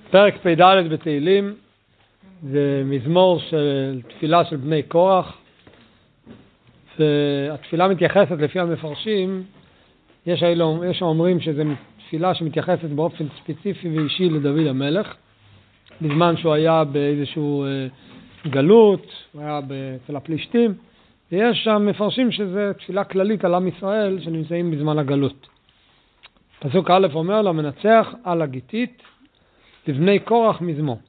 פרק פ"ד בתהילים זה מזמור של תפילה של בני קורח, והתפילה מתייחסת לפי המפרשים, יש אומרים שזה תפילה שמתייחסת באופן ספציפי ואישי לדוד המלך, בזמן שהוא היה באיזשהו גלות, הוא היה אצל הפלישתים, ויש שם מפרשים שזה תפילה כללית על עם ישראל שנמצאים בזמן הגלות. פסוק א' אומר לה, מנצח על הגיתית לבני קורח מזמור.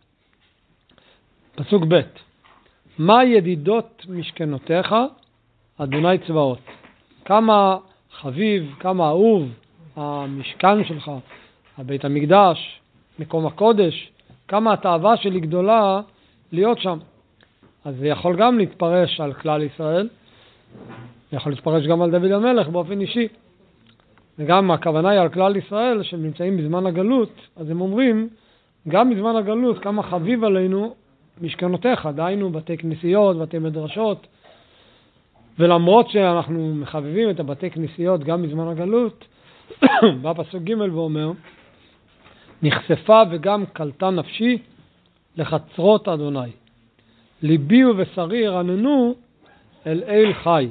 פסוק ב', מה ידידות משכנותיך, אדוני צבאות? כמה חביב, כמה אהוב המשכן שלך, הבית המקדש, מקום הקודש, כמה התאווה שלי גדולה להיות שם. אז זה יכול גם להתפרש על כלל ישראל, יכול להתפרש גם על דוד המלך באופן אישי. וגם הכוונה היא על כלל ישראל שנמצאים בזמן הגלות, אז הם אומרים, גם בזמן הגלות כמה חביב עלינו משכנותיך, דהיינו בתי כנסיות, בתי מדרשות, ולמרות שאנחנו מחבבים את הבתי כנסיות גם בזמן הגלות, בא פסוק ג' ואומר, נחשפה וגם קלטה נפשי לחצרות אדוני. ליבי ובשרי ירננו אל אל חי.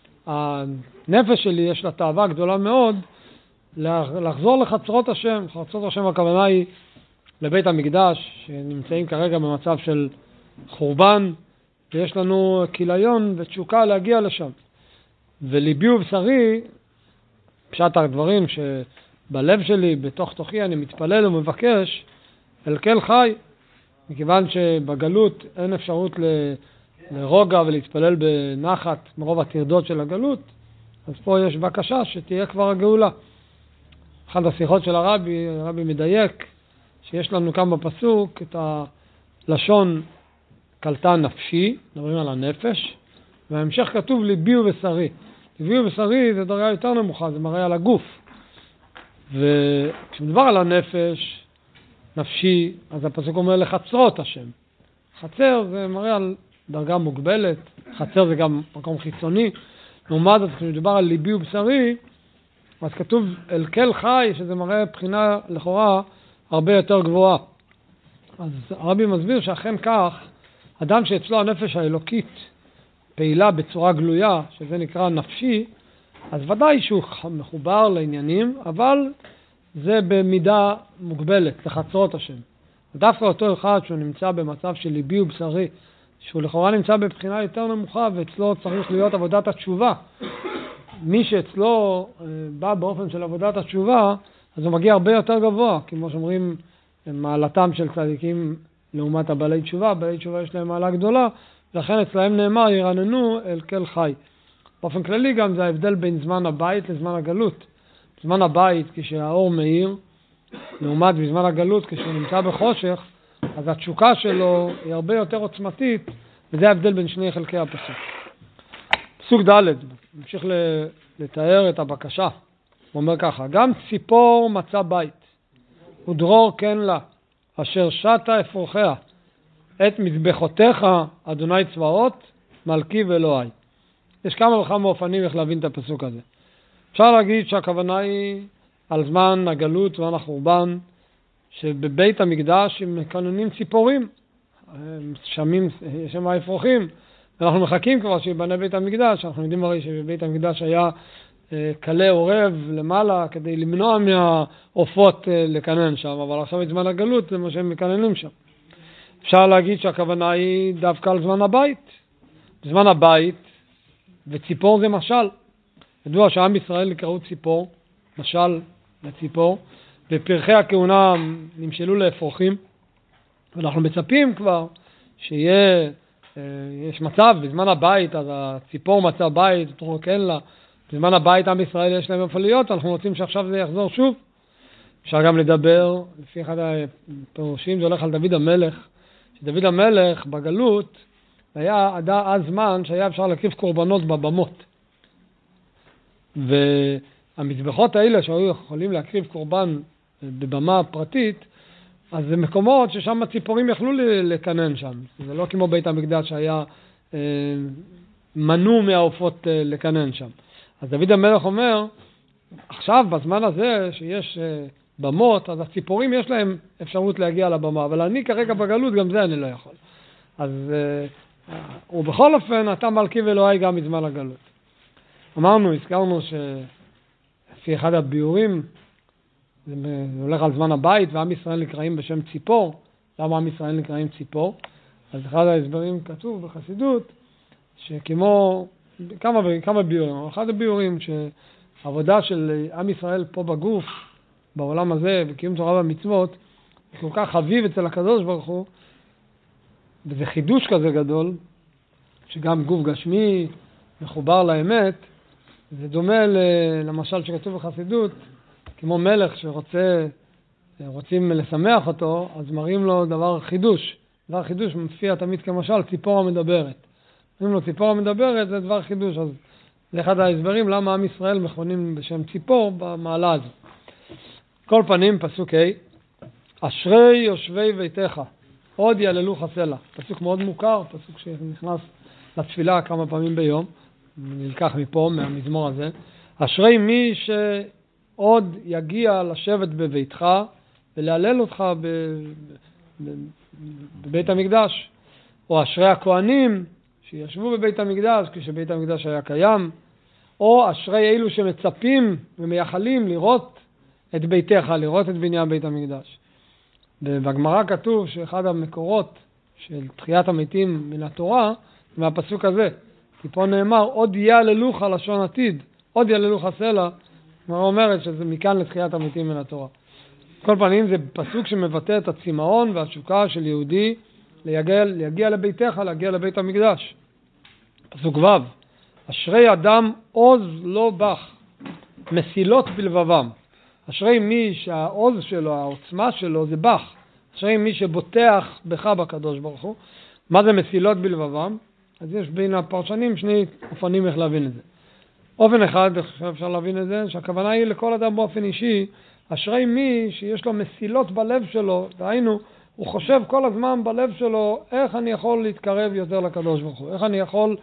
הנפש שלי יש לה תאווה גדולה מאוד לחזור לחצרות השם. חצרות השם הכוונה היא לבית המקדש, שנמצאים כרגע במצב של חורבן, ויש לנו כיליון ותשוקה להגיע לשם. וליבי ובשרי, פשט הדברים שבלב שלי, בתוך תוכי, אני מתפלל ומבקש אל כל חי, מכיוון שבגלות אין אפשרות לרוגע ולהתפלל בנחת מרוב הטרדות של הגלות, אז פה יש בקשה שתהיה כבר הגאולה. אחת השיחות של הרבי מדייק, שיש לנו כאן בפסוק את הלשון קלטה נפשי, מדברים על הנפש, וההמשך כתוב ליבי ובשרי. ליבי ובשרי זה דרגה יותר נמוכה, זה מראה על הגוף. וכשמדבר על הנפש, נפשי, אז הפסוק אומר לחצרות השם. חצר זה מראה על דרגה מוגבלת, חצר זה גם מקום חיצוני. לעומת זאת, כשמדבר על ליבי ובשרי, אז כתוב אל כל חי, שזה מראה בחינה לכאורה הרבה יותר גבוהה. אז הרבי מסביר שאכן כך, אדם שאצלו הנפש האלוקית פעילה בצורה גלויה, שזה נקרא נפשי, אז ודאי שהוא מחובר לעניינים, אבל זה במידה מוגבלת, לחצרות השם. ודווקא אותו אחד שהוא נמצא במצב של ליבי ובשרי, שהוא לכאורה נמצא בבחינה יותר נמוכה, ואצלו צריך להיות עבודת התשובה. מי שאצלו בא באופן של עבודת התשובה, אז הוא מגיע הרבה יותר גבוה, כמו שאומרים, מעלתם של צדיקים לעומת הבעלי תשובה. בעלי תשובה יש להם מעלה גדולה, ולכן אצלהם נאמר, ירננו אל כל חי. באופן כללי גם זה ההבדל בין זמן הבית לזמן הגלות. בזמן הבית, כשהאור מאיר, לעומת בזמן הגלות, כשהוא נמצא בחושך, אז התשוקה שלו היא הרבה יותר עוצמתית, וזה ההבדל בין שני חלקי הפסוק. פסוק ד' ממשיך לתאר את הבקשה. הוא אומר ככה, גם ציפור מצא בית, ודרור כן לה, אשר שתה אפרוחיה, את מזבחותיך, אדוני צבאות, מלכי ואלוהי. יש כמה וכמה אופנים איך להבין את הפסוק הזה. אפשר להגיד שהכוונה היא על זמן הגלות, זמן החורבן, שבבית המקדש הם מקננים ציפורים, שמים שם האפרוחים, ואנחנו מחכים כבר שיבנה בית המקדש. אנחנו יודעים הרי שבבית המקדש היה קלה עורב למעלה כדי למנוע מהעופות לקנן שם, אבל עכשיו בזמן הגלות זה מה שהם מקננים שם. אפשר להגיד שהכוונה היא דווקא על זמן הבית. בזמן הבית, וציפור זה משל. ידוע שעם ישראל יקראו ציפור, משל לציפור, ופרחי הכהונה נמשלו לאפרוחים, ואנחנו מצפים כבר שיהיה, יש מצב, בזמן הבית, אז הציפור מצא בית, תרוקן לה, בזמן הבית עם ישראל יש להם איפה להיות, אנחנו רוצים שעכשיו זה יחזור שוב. אפשר גם לדבר, לפי אחד הפירושים, זה הולך על דוד המלך, שדוד המלך בגלות, היה אז זמן שהיה אפשר להקריב קורבנות בבמות. והמזבחות האלה שהיו יכולים להקריב קורבן בבמה פרטית, אז זה מקומות ששם הציפורים יכלו לקנן שם. זה לא כמו בית המקדש שהיה מנוע מהעופות לקנן שם. אז דוד המלך אומר, עכשיו בזמן הזה שיש במות, אז הציפורים יש להם אפשרות להגיע לבמה, אבל אני כרגע בגלות, גם זה אני לא יכול. אז ובכל אופן, אתה מלכי ואלוהי גם מזמן הגלות. הזכרנו שלפי אחד הביורים, זה הולך על זמן הבית, ועם ישראל נקראים בשם ציפור. למה עם ישראל נקראים ציפור? אז אחד ההסברים כתוב בחסידות, שכמו כמה ביורים, אחד הביורים שהעבודה של עם ישראל פה בגוף, בעולם הזה, וקיום תורה ומצוות, זה כל כך חביב אצל הקדוש ברוך הוא, וזה חידוש כזה גדול, שגם גוף גשמי מחובר לאמת, זה דומה למשל שכתוב בחסידות, כמו מלך רוצים לשמח אותו, אז מראים לו דבר חידוש. דבר חידוש מופיע תמיד כמשל, ציפור המדברת. אם לו ציפור המדברת, זה דבר חידוש. אז זה אחד ההסברים למה עם ישראל מכונים בשם ציפור במעלה הזו. כל פנים, פסוק ה' אשרי יושבי ביתך, עוד יעללוך סלע. פסוק מאוד מוכר, פסוק שנכנס לתפילה כמה פעמים ביום, נלקח מפה, מהמזמור הזה. אשרי מי שעוד יגיע לשבת בביתך ולהלל אותך בבית המקדש, או אשרי הכהנים שישבו בבית המקדש כשבית המקדש היה קיים, או אשרי אלו שמצפים ומייחלים לראות את ביתך, לראות את בניין בית המקדש. ובגמרא כתוב שאחד המקורות של תחיית המתים מן התורה, מהפסוק הזה, כי פה נאמר, עוד יעללוך לשון עתיד, עוד יעללוך סלע, הגמרא אומרת שזה מכאן לתחיית המתים מן התורה. כל פנים זה פסוק שמבטא את הצמאון והתשוקה של יהודי להגיע לביתך, להגיע לבית המקדש. פסוק ו' אשרי אדם עוז לא בך, מסילות בלבבם. אשרי מי שהעוז שלו, העוצמה שלו זה בך. אשרי מי שבוטח בך בקדוש ברוך הוא. מה זה מסילות בלבבם? אז יש בין הפרשנים שני אופנים איך להבין את זה. אופן אחד, אפשר להבין את זה, שהכוונה היא לכל אדם באופן אישי, אשרי מי שיש לו מסילות בלב שלו, דהיינו, הוא חושב כל הזמן בלב שלו, איך אני יכול להתקרב יותר לקדוש ברוך הוא, איך אני יכול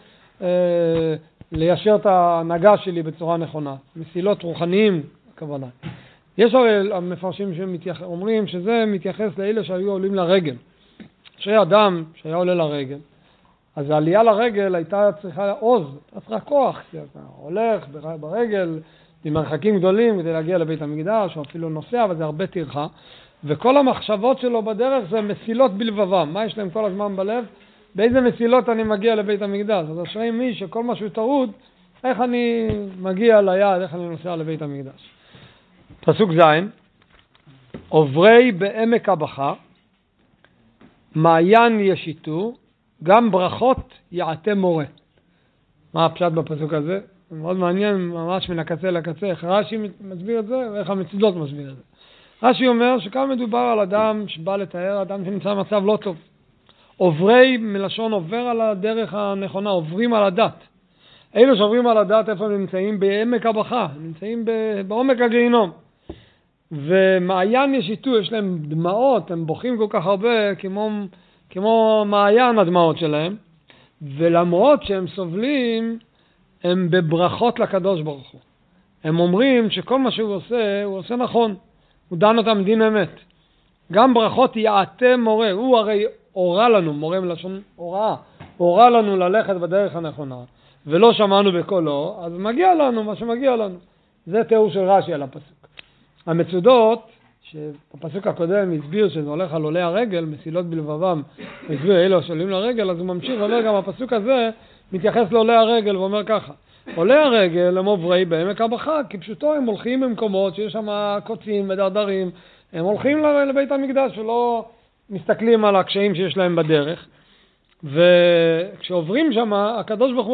ליישר את ההנהגה שלי בצורה נכונה. מסילות רוחניים, הכוונה. יש הרי המפרשים שאומרים שזה מתייחס לאלה שהיו עולים לרגל. אשרי אדם שהיה עולה לרגל, אז העלייה לרגל הייתה צריכה עוז, הייתה צריכה כוח, כי אתה הולך ברגל במרחקים גדולים כדי להגיע לבית המקדש, או אפילו נוסע, אבל זה הרבה טרחה, וכל המחשבות שלו בדרך זה מסילות בלבבם. מה יש להם כל הזמן בלב? באיזה מסילות אני מגיע לבית המקדש? אז אשרי מי שכל משהו טרוד, איך אני מגיע ליעד, איך אני נוסע לבית המקדש. פסוק ז' עוברי בעמק הבכה, מעיין ישיתו, גם ברכות יעטה מורה. מה הפשט בפסוק הזה? מאוד מעניין, ממש מן הקצה לקצה, איך רש"י מסביר את זה ואיך המצודות מסביר את זה. רש"י אומר שכאן מדובר על אדם שבא לתאר, אדם שנמצא במצב לא טוב. עוברי מלשון עובר על הדרך הנכונה, עוברים על הדת. אלו שעוברים על הדת איפה הם נמצאים? בעמק הבכה, נמצאים בעומק הגיהינום. ומעיין ישיתו, יש להם דמעות, הם בוכים כל כך הרבה כמו מעיין הדמעות שלהם, ולמרות שהם סובלים, הם בברכות לקדוש ברוך הוא. הם אומרים שכל מה שהוא עושה נכון, הוא דן אותם דין אמת. גם ברכות יעטה מורה, הוא הרי הורה לנו, מורה מלשון הוראה, הורה לנו ללכת בדרך הנכונה, ולא שמענו בקולו, אז מגיע לנו מה שמגיע לנו. זה תיאור של רש"י על הפסוק. המצודות, שבפסוק הקודם הסביר שזה הולך על עולי הרגל, מסילות בלבבם, הסביר אלו שעולים לרגל, אז הוא ממשיך ואומר גם הפסוק הזה מתייחס לעולי הרגל ואומר ככה, עולי הרגל הם עוברי בעמק הבכה, כי פשוטו הם הולכים במקומות שיש שם קוצים ודרדרים, הם הולכים לבית המקדש ולא מסתכלים על הקשיים שיש להם בדרך, וכשעוברים שם הקדוש ברוך הוא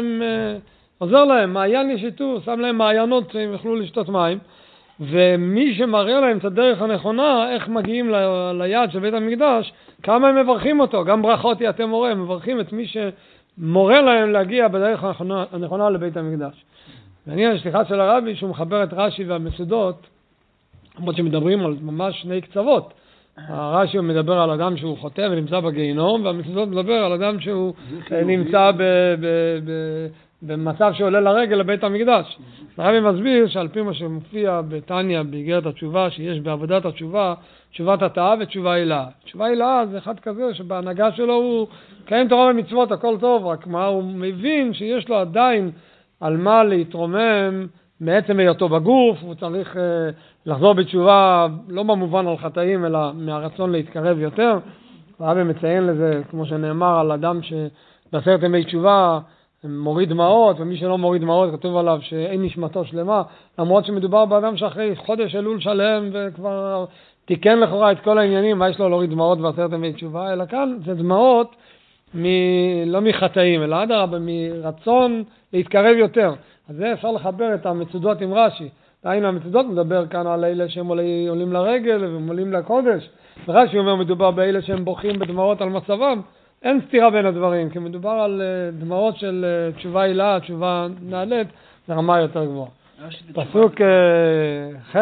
עוזר להם, מעיין ישיתו, שם להם מעיינות שהם יוכלו לשתות מים, ומי שמראה להם את הדרך הנכונה, איך מגיעים ליעד של בית המקדש, כמה הם מברכים אותו, גם ברכות יעטה מורה, הם מברכים את מי שמורה להם להגיע בדרך הנכונה לבית המקדש. ואני השליחה של הרבי שהוא מחבר את רש"י והמצודות, למרות שמדברים על ממש שני קצוות. הרש"י מדבר על אדם שהוא חוטא ונמצא בגיהינום, והמצודות מדבר על אדם שהוא נמצא במצב שעולה לרגל לבית המקדש. הרבי מסביר שעל פי מה שמופיע בתניא, באיגרת התשובה, שיש בעבודת התשובה, תשובת התאה ותשובה הילאה. תשובה הילאה זה אחד כזה שבהנהגה שלו הוא קיים תורה ומצוות, הכל טוב, רק מה הוא מבין שיש לו עדיין על מה להתרומם מעצם היותו בגוף, הוא צריך לחזור בתשובה לא במובן על חטאים אלא מהרצון להתקרב יותר. הרבי מציין לזה, כמו שנאמר על אדם שבעשרת ימי תשובה מוריד דמעות, ומי שלא מוריד דמעות כתוב עליו שאין נשמתו שלמה, למרות שמדובר באדם שאחרי חודש אלול שלם וכבר תיקן לכאורה את כל העניינים, מה יש לו להוריד דמעות בעשרת ימי תשובה, אלא כאן זה דמעות לא מחטאים, אלא אדרבה מרצון להתקרב יותר. אז זה אפשר לחבר את המצודות עם רש"י. דהיינו המצודות מדבר כאן על אלה שהם עולים לרגל והם עולים לקודש. ורש"י אומר מדובר באלה שהם בוכים בדמעות על מצבם. אין סתירה בין הדברים, כי מדובר על דמעות של תשובה הילאה, תשובה נעלית, זה רמה יותר גבוהה. פסוק ח'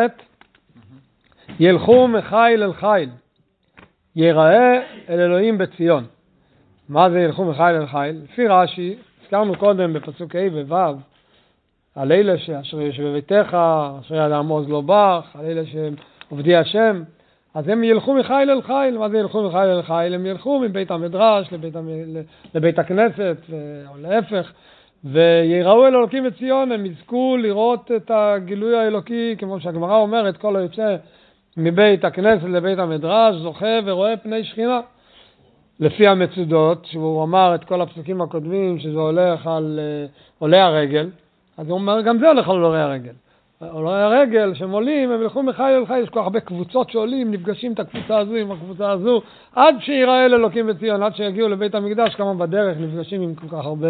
ילכו מחיל אל חיל, ייראה אל אלוהים בציון. מה זה ילכו מחיל אל חיל? לפי רש"י, הזכרנו קודם בפסוק ה' וו' על אלה שאשר יושב בביתך, אשר ידם עוז לא בך, על אלה שהם עובדי השם, אז הם ילכו מחיל אל חיל. מה זה ילכו מחיל אל חיל? הם ילכו מבית המדרש לבית הכנסת, או להפך, ויראו אל אלוקים בציון, הם יזכו לראות את הגילוי האלוקי, כמו שהגמרא אומרת, כל היוצא מבית הכנסת לבית המדרש, זוכה ורואה פני שכינה. לפי המצודות, שהוא אמר את כל הפסוקים הקודמים, שזה הולך על עולי הרגל, אז הוא אומר, גם זה הולך על עולי הרגל. עולי הרגל שהם עולים, הם ילכו מחיל אל חיל, יש כל הרבה קבוצות שעולים, נפגשים את הקבוצה הזו עם הקבוצה הזו, עד שיראה אל אלוקים בציון, עד שיגיעו לבית המקדש, כמה בדרך נפגשים עם כל כך הרבה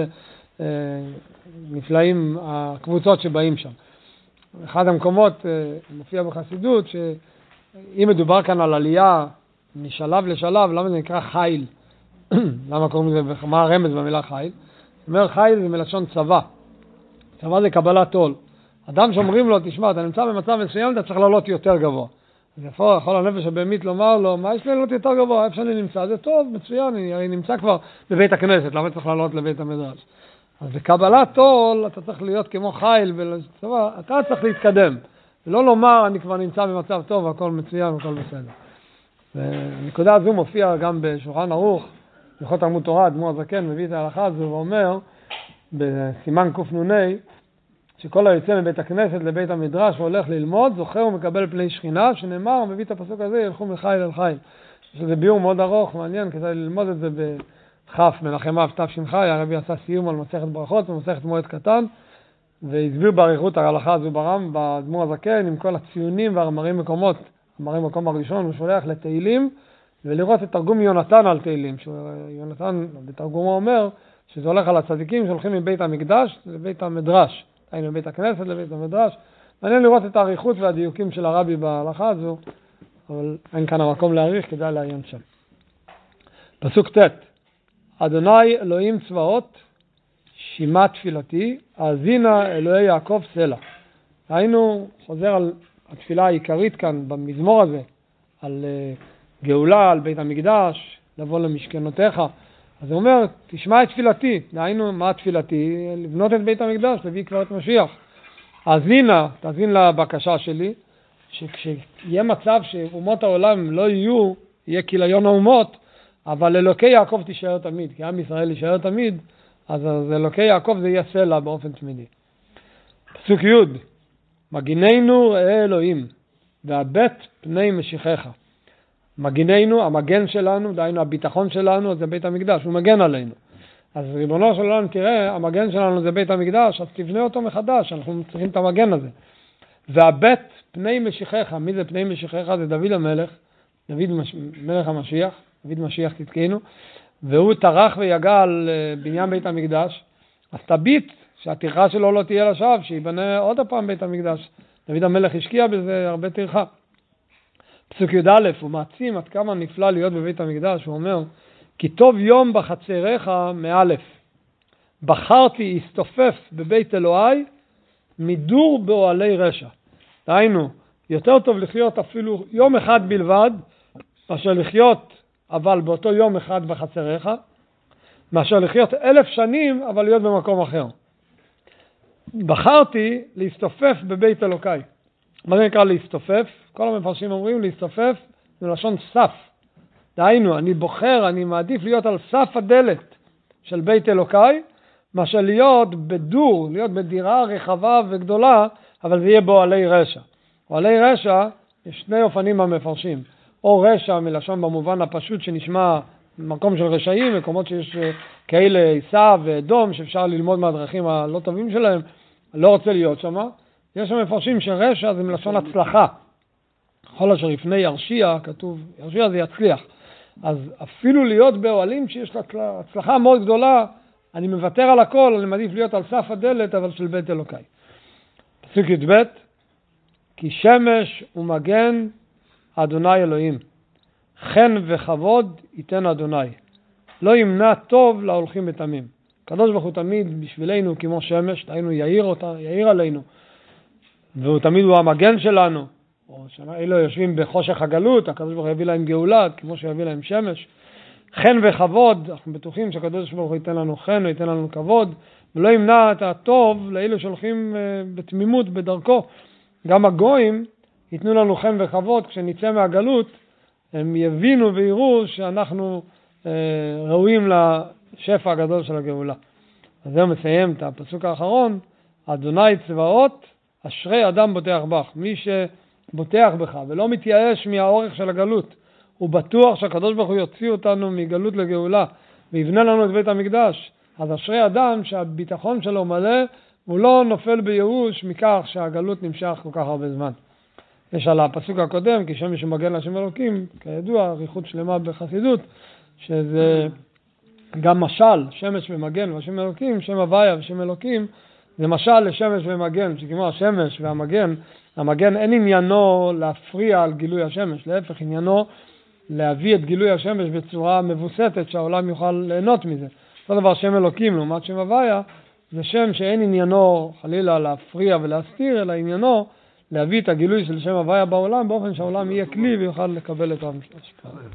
נפלאים, הקבוצות שבאים שם. אחד המקומות מופיע בחסידות, שאם מדובר כאן על עלייה משלב לשלב, למה זה נקרא חיל? למה קוראים לזה, מה הרמז במילה חיל? זאת אומרת, חיל זה מלשון צבא. צבא זה קבלת עול. אדם שאומרים לו, תשמע, אתה נמצא במצב מסוים, אתה צריך לעלות יותר גבוה. אז איפה יכול הנפש הבאמית לומר לו, מה יש לי לעלות יותר גבוה? איפה שאני נמצא? זה טוב, מצוין, אני נמצא כבר בבית הכנסת, למה צריך לעלות לבית המדרש? אז בקבלת עול, אתה צריך להיות כמו חיל בצבא, אתה צריך להתקדם. ולא לומר, אני כבר נמצא במצב טוב, הכל מצוין, הכל בסדר. והנקודה הזו מופיע גם בשולחן ערוך, הלכות תלמוד תורה, אדמו"ר הזקן מביא את ההלכה הזו ואומר, בסימן קנ"ה, שכל היוצא מבית הכנסת לבית המדרש והולך ללמוד, זוכר ומקבל פני שכינה, שנאמר, מביא את הפסוק הזה, ילכו מחיל אל חיל. יש לזה ביור מאוד ארוך, מעניין, כדאי ללמוד את זה בכף מנחם אב תש"ח, הרבי עשה סיום על מסכת ברכות ומסכת מועד קטן, והסביר באריכות ההלכה הזו באדמו"ר הזקן, עם כל הציונים והמראים מקומות, המראים מקום הראשון, הוא שולח לתהילים, ולראות את תרגום יונתן על תהילים, שיונתן בתרגומו אומר, שזה הולך על הצדיקים שהולכים מבית המקדש לבית המדרש, היינו מבית הכנסת לבית המדרש. מעניין לראות את האריכות והדיוקים של הרבי בהלכה הזו, אבל אין כאן המקום להאריך, כדאי לעיין שם. פסוק ט' אדוני אלוהים צבאות, שימה תפילתי, האזינה אלוהי יעקב סלע. היינו חוזר על התפילה העיקרית כאן במזמור הזה, על גאולה, על בית המקדש, לבוא למשכנותיך. אז הוא אומר, תשמע את תפילתי. דהיינו, מה תפילתי? לבנות את בית המקדש, להביא כבר את משיח. תאזין לבקשה שלי, שכשיהיה מצב שאומות העולם לא יהיו, יהיה כיליון האומות, אבל אלוקי יעקב תישאר תמיד, כי עם ישראל יישאר תמיד, אז אלוקי יעקב זה יהיה סלע באופן תמידי. פסוק י' מגיננו ראה אלוהים, והבט פני משיחך. מגיננו, המגן שלנו, דהיינו הביטחון שלנו, זה בית המקדש, הוא מגן עלינו. אז ריבונו של עולם, תראה, המגן שלנו זה בית המקדש, אז תבנה אותו מחדש, אנחנו צריכים את המגן הזה. והבט פני משיחך, מי זה פני משיחך? זה דוד המלך, דוד מלך המשיח, דוד משיח תתקנו, והוא טרח ויגע על בניין בית המקדש, אז תביט שהטרחה שלו לא תהיה לשווא, שיבנה עוד הפעם בית המקדש. דוד המלך השקיע בזה הרבה טרחה. פסוק י"א, הוא מעצים עד כמה נפלא להיות בבית המקדש, הוא אומר, כי טוב יום בחצריך מאלף, בחרתי הסתופף בבית אלוהי, מדור באוהלי רשע. דהיינו, יותר טוב לחיות אפילו יום אחד בלבד, מאשר לחיות אבל באותו יום אחד בחצריך, מאשר לחיות 1000 שנים אבל להיות במקום אחר. בחרתי להסתופף בבית אלוקיי. מה זה נקרא להסתופף? כל המפרשים אומרים להסתופף זה לשון סף. דהיינו, אני בוחר, אני מעדיף להיות על סף הדלת של בית אלוקיי, מאשר להיות בדור, להיות בדירה רחבה וגדולה, אבל זה יהיה באוהלי רשע. אוהלי רשע, יש שני אופנים המפרשים. או רשע מלשון במובן הפשוט שנשמע מקום של רשעים, מקומות שיש כאלה עשיו ואדום, שאפשר ללמוד מהדרכים הלא טובים שלהם, לא רוצה להיות שם. יש שם מפרשים שרשע זה מלשון הצלחה. כל אשר לפני ירשיע, כתוב, ירשיע זה יצליח. אז אפילו להיות באוהלים שיש לה הצלחה מאוד גדולה, אני מוותר על הכל, אני מעדיף להיות על סף הדלת, אבל של בית אלוקיי. פסוק י"ב, כי שמש ומגן אדוני אלוהים, חן וכבוד ייתן אדוני, לא ימנע טוב להולכים בתמים. הקדוש ברוך הוא תמיד בשבילנו כמו שמש, דהיינו יאיר עלינו, והוא תמיד הוא המגן שלנו. או שאלו יושבים בחושך הגלות, הקדוש ברוך הוא יביא להם גאולה, כמו שיביא להם שמש. חן וכבוד, אנחנו בטוחים שהקדוש ברוך הוא ייתן לנו חן, ייתן לנו כבוד, ולא ימנע את הטוב לאלו שהולכים בתמימות בדרכו. גם הגויים ייתנו לנו חן וכבוד, כשנצא מהגלות, הם יבינו ויראו שאנחנו ראויים לשפע הגדול של הגאולה. אז זה מסיים את הפסוק האחרון, אדוני צבאות, אשרי אדם בוטח בך. מי שבוטח בך ולא מתייאש מהאורך של הגלות, הוא בטוח שהקדוש ברוך הוא יוציא אותנו מגלות לגאולה, ויבנה לנו את בית המקדש. אז אשרי אדם שהביטחון שלו מלא, הוא לא נופל בייאוש מכך שהגלות נמשך כל כך הרבה זמן. יש על הפסוק הקודם, כי שמש ומגן להשם אלוקים, כידוע, אריכות שלמה בחסידות, שזה גם משל, שמש ומגן והשם אלוקים, שם הוויה ושם אלוקים, זה משל לשמש ומגן, שכמו השמש והמגן, המגן אין עניינו להפריע על גילוי השמש, להפך עניינו להביא את גילוי השמש בצורה מבוסתת, שהעולם יוכל ליהנות מזה. אותו דבר שם אלוקים, לעומת שם הוויה, זה שם שאין עניינו חלילה להפריע ולהסתיר, אלא עניינו להביא את הגילוי של שם הוויה בעולם, באופן שהעולם יהיה כלי ויוכל לקבל את ההשפעה.